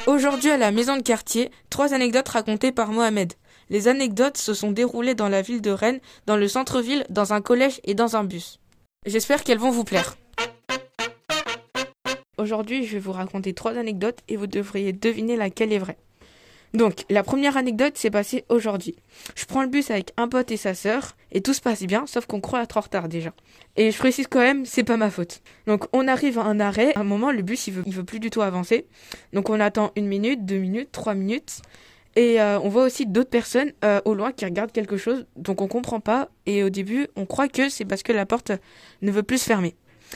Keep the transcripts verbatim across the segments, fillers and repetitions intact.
Aujourd'hui à la maison de quartier, trois anecdotes racontées par Mohamed. Les anecdotes se sont déroulées dans la ville de Rennes, dans le centre-ville, dans un collège et dans un bus. J'espère qu'elles vont vous plaire. Aujourd'hui, je vais vous raconter trois anecdotes et vous devriez deviner laquelle est vraie. Donc, la première anecdote s'est passée aujourd'hui. Je prends le bus avec un pote et sa sœur, et tout se passe bien, sauf qu'on croit être en retard déjà. Et je précise quand même, c'est pas ma faute. Donc, on arrive à un arrêt, à un moment, le bus, il veut, il veut plus du tout avancer. Donc, on attend une minute, deux minutes, trois minutes, et euh, on voit aussi d'autres personnes euh, au loin qui regardent quelque chose, donc on comprend pas, et au début, on croit que c'est parce que la porte ne veut plus se fermer.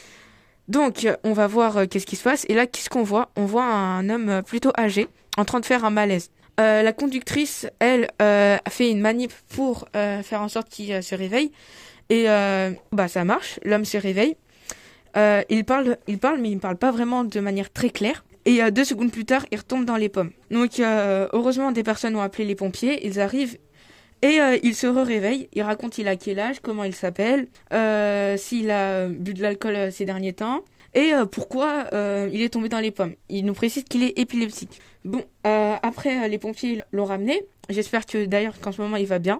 Donc, on va voir euh, qu'est-ce qui se passe, et là, qu'est-ce qu'on voit ? On voit un homme plutôt âgé, en train de faire un malaise. Euh, la conductrice, elle, euh, a fait une manip pour euh, faire en sorte qu'il euh, se réveille. Et euh, bah ça marche, l'homme se réveille. Euh, il parle, il parle, mais il ne parle pas vraiment de manière très claire. Et euh, deux secondes plus tard, il retombe dans les pommes. Donc euh, heureusement, des personnes ont appelé les pompiers. Ils arrivent et euh, il se réveille. Il raconte il a quel âge, comment il s'appelle, euh, s'il a bu de l'alcool euh, ces derniers temps. Et euh, pourquoi euh, il est tombé dans les pommes. Il nous précise qu'il est épileptique. Bon, euh, après, euh, les pompiers l'ont ramené. J'espère que d'ailleurs qu'en ce moment, il va bien.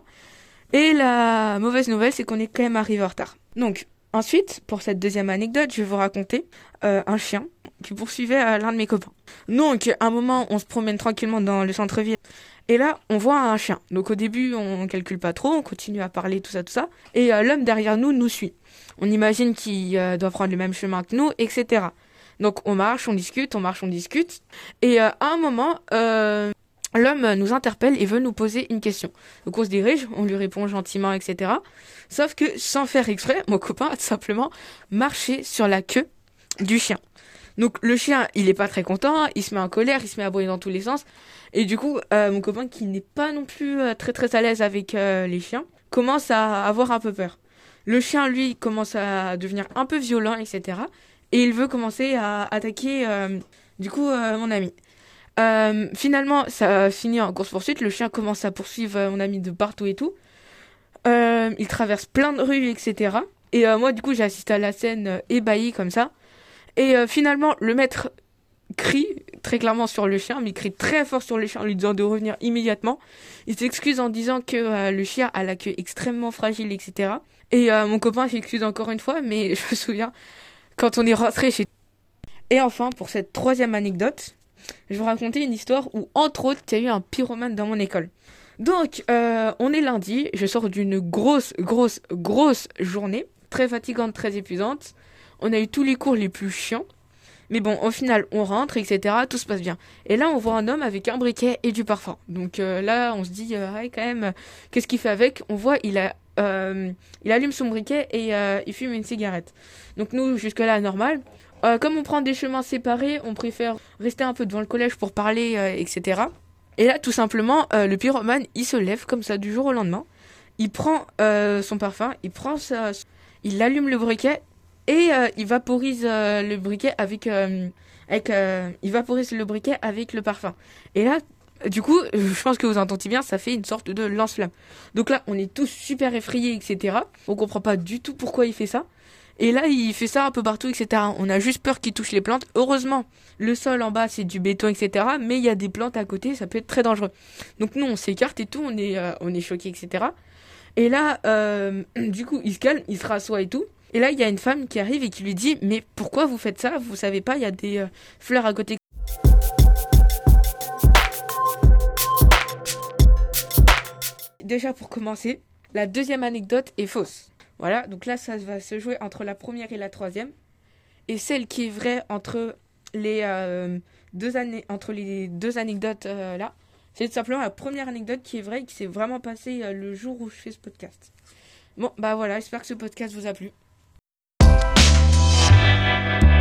Et la mauvaise nouvelle, c'est qu'on est quand même arrivé en retard. Donc, ensuite, pour cette deuxième anecdote, je vais vous raconter euh, un chien qui poursuivait euh, l'un de mes copains. Donc, à un moment, on se promène tranquillement dans le centre-ville. Et là, on voit un chien. Donc, au début, on calcule pas trop. On continue à parler, tout ça, tout ça. Et euh, l'homme derrière nous nous suit. On imagine qu'il euh, doit prendre le même chemin que nous, et cetera. Donc on marche, on discute, on marche, on discute. Et euh, à un moment, euh, l'homme nous interpelle et veut nous poser une question. Donc on se dirige, on lui répond gentiment, et cetera. Sauf que sans faire exprès, mon copain a tout simplement marché sur la queue du chien. Donc le chien, il est pas très content, il se met en colère, il se met à aboyer dans tous les sens. Et du coup, euh, mon copain, qui n'est pas non plus euh, très très à l'aise avec euh, les chiens, commence à avoir un peu peur. Le chien, lui, commence à devenir un peu violent, et cetera. Et il veut commencer à attaquer, euh, du coup, euh, mon ami. Euh, finalement, ça finit en course-poursuite. Le chien commence à poursuivre euh, mon ami de partout et tout. Euh, il traverse plein de rues, et cetera. Et euh, moi, du coup, j'ai assisté à la scène euh, ébahi comme ça. Et euh, finalement, le maître crie très clairement sur le chien, mais il crie très fort sur le chien en lui disant de revenir immédiatement. Il s'excuse en disant que euh, le chien a la queue extrêmement fragile, et cetera. Et euh, mon copain s'excuse encore une fois, mais je me souviens quand on est rentré chez... Et enfin, pour cette troisième anecdote, je vais vous raconter une histoire où, entre autres, il y a eu un pyromane dans mon école. Donc, euh, on est lundi, je sors d'une grosse, grosse, grosse journée, très fatigante, très épuisante. On a eu tous les cours les plus chiants. Mais bon, au final, on rentre, et cetera. Tout se passe bien. Et là, on voit un homme avec un briquet et du parfum. Donc euh, là, on se dit, euh, ouais, quand même, qu'est-ce qu'il fait avec ? On voit, il a, euh, il allume son briquet et euh, il fume une cigarette. Donc nous, jusque-là, normal. Euh, comme on prend des chemins séparés, on préfère rester un peu devant le collège pour parler, euh, et cetera. Et là, tout simplement, euh, le pyromane, il se lève comme ça du jour au lendemain. Il prend euh, son parfum, il prend sa... il allume le briquet. Et euh, il vaporise euh, le briquet avec, euh, avec euh, il vaporise le briquet avec le parfum. Et là, du coup, je pense que vous entendez bien, ça fait une sorte de lance-flamme. Donc là, on est tous super effrayés, et cetera. On comprend pas du tout pourquoi il fait ça. Et là, il fait ça un peu partout, et cetera. On a juste peur qu'il touche les plantes. Heureusement, le sol en bas, c'est du béton, et cetera. Mais il y a des plantes à côté, ça peut être très dangereux. Donc nous, on s'écarte et tout, on est, euh, on est choqués, et cetera. Et là, euh, du coup, il se calme, il se rassoit et tout. Et là, il y a une femme qui arrive et qui lui dit « Mais pourquoi vous faites ça ? Vous savez pas, il y a des euh, fleurs à côté. » Déjà, pour commencer, la deuxième anecdote est fausse. Voilà, donc là, ça va se jouer entre la première et la troisième. Et celle qui est vraie entre les, euh, deux, années, entre les deux anecdotes euh, là, c'est tout simplement la première anecdote qui est vraie et qui s'est vraiment passée euh, le jour où je fais ce podcast. Bon, bah voilà, j'espère que ce podcast vous a plu.